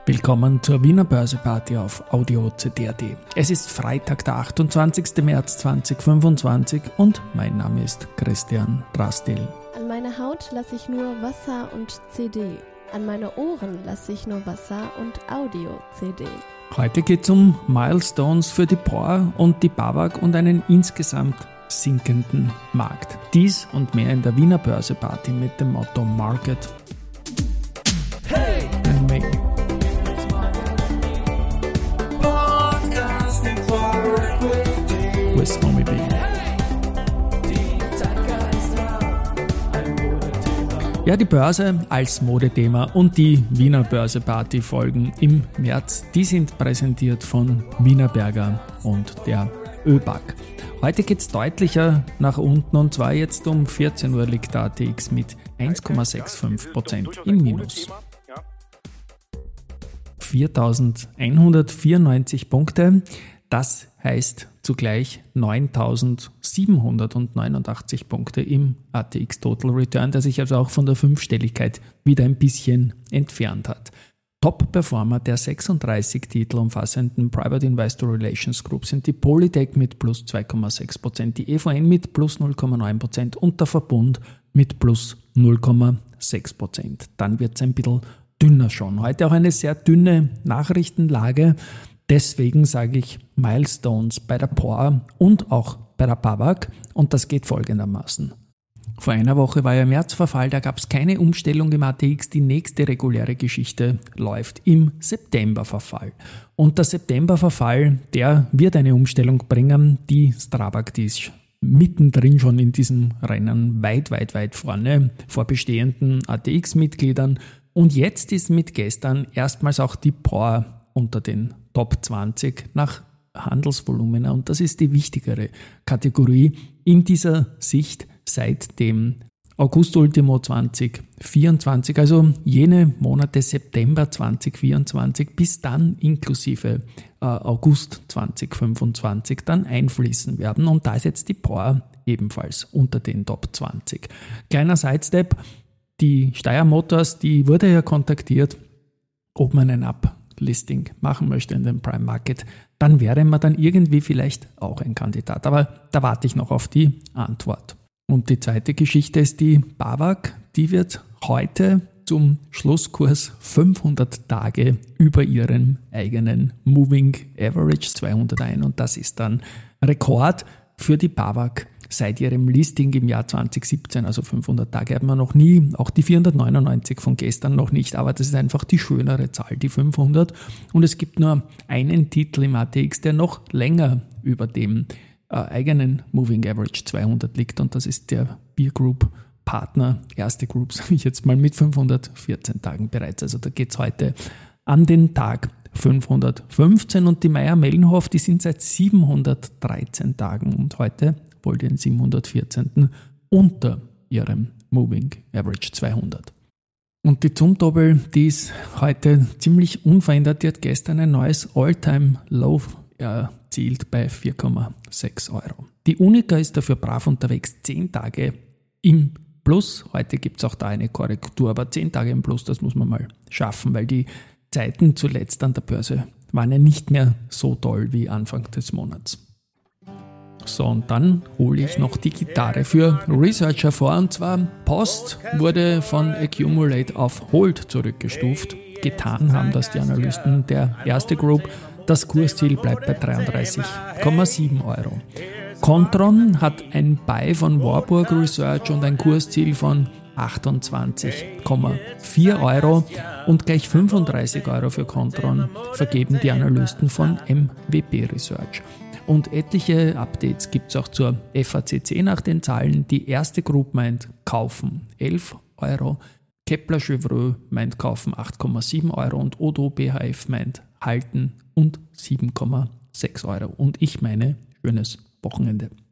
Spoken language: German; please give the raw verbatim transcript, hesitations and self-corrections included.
Willkommen zur Wiener Börseparty auf Audio C D punkt A T. Es ist Freitag, der achtundzwanzigsten März zweitausendfünfundzwanzig und mein Name ist Christian Drastil. An meiner Haut lasse ich nur Wasser und C D. An meine Ohren lasse ich nur Wasser und Audio-C D. Heute geht es um Milestones für die P O R und die B A W A G und einen insgesamt sinkenden Markt. Dies und mehr in der Wiener Börseparty mit dem Motto Market Hey! and Me. With Homie B. Ja, die Börse als Modethema und die Wiener Börseparty folgen im März. Die sind präsentiert von Wienerberger und der ÖBAG. Heute geht es deutlicher nach unten und zwar jetzt um vierzehn Uhr liegt der A T X mit eins Komma fünfundsechzig Prozent im Minus. viertausendeinhundertvierundneunzig Punkte, das heißt zugleich neuntausendsiebenhundertneunundachtzig Punkte im A T X Total Return, der sich also auch von der Fünfstelligkeit wieder ein bisschen entfernt hat. Top-Performer der sechsunddreißig Titel umfassenden Private Investor Relations Group sind die Polytech mit plus zwei Komma sechs Prozent, die E V N mit plus null Komma neun Prozent und der Verbund mit plus null Komma sechs Prozent. Dann wird es ein bisschen dünner schon. Heute auch eine sehr dünne Nachrichtenlage. Deswegen sage ich Milestones bei der P O R und auch bei der B A W A G und das geht folgendermaßen. Vor einer Woche war ja Märzverfall, da gab es keine Umstellung im A T X. Die nächste reguläre Geschichte läuft im Septemberverfall. Und der Septemberverfall, der wird eine Umstellung bringen. Die Strabag, die ist mittendrin schon in diesem Rennen, weit, weit, weit vorne vor bestehenden A T X-Mitgliedern. Und jetzt ist mit gestern erstmals auch die P O R unter den Top zwanzig nach Handelsvolumina und das ist die wichtigere Kategorie in dieser Sicht seit dem August-Ultimo zwanzig vierundzwanzig, also jene Monate September zwanzig vierundzwanzig bis dann inklusive äh, August zwanzig fünfundzwanzig dann einfließen werden und da ist jetzt die P O R ebenfalls unter den Top zwanzig. Kleiner Sidestep, die Steyr Motors, die wurde ja kontaktiert, ob man ein Uplisting machen möchte in den Prime Market, dann wäre man dann irgendwie vielleicht auch ein Kandidat. Aber da warte ich noch auf die Antwort. Und die zweite Geschichte ist die B A W A G. Die wird heute zum Schlusskurs fünfhundert Tage über ihren eigenen Moving Average zweihundert ein. Und das ist dann Rekord für die B A W A G seit ihrem Listing im Jahr zwanzig siebzehn. Also fünfhundert Tage hatten wir noch nie, auch die vierhundertneunundneunzig von gestern noch nicht. Aber das ist einfach die schönere Zahl, die fünfhundert. Und es gibt nur einen Titel im A T X, der noch länger über dem äh, eigenen Moving Average zweihundert liegt. Und das ist der Beer Group Partner, erste Group, sage ich jetzt mal, mit fünfhundertvierzehn Tagen bereits. Also da geht es heute an den Tag fünfhundertfünfzehn und die Mayr-Melnhof, die sind seit siebenhundertdreizehn Tagen und heute wohl den siebenhundertvierzehn. unter ihrem Moving Average zweihundert. Und die Zumtobel, die ist heute ziemlich unverändert, die hat gestern ein neues All-Time-Low erzielt bei vier Komma sechs Euro. Die Unica ist dafür brav unterwegs, zehn Tage im Plus. Heute gibt es auch da eine Korrektur, aber zehn Tage im Plus, das muss man mal schaffen, weil die Zeiten zuletzt an der Börse waren ja nicht mehr so toll wie Anfang des Monats. So, und dann hole ich noch die Gitarre für Research hervor, und zwar Post wurde von Accumulate auf Hold zurückgestuft. Getan haben das die Analysten der erste Group. Das Kursziel bleibt bei dreiunddreißig Komma sieben Euro. Contron hat ein Buy von Warburg Research und ein Kursziel von achtundzwanzig Komma vier Euro und gleich fünfunddreißig Euro für Contron vergeben die Analysten von M W P Research. Und etliche Updates gibt es auch zur F A C C nach den Zahlen. Die erste Group meint kaufen elf Euro, Kepler Chevreux meint kaufen acht Komma sieben Euro und Odo B H F meint halten und sieben Komma sechs Euro. Und ich meine, schönes Wochenende.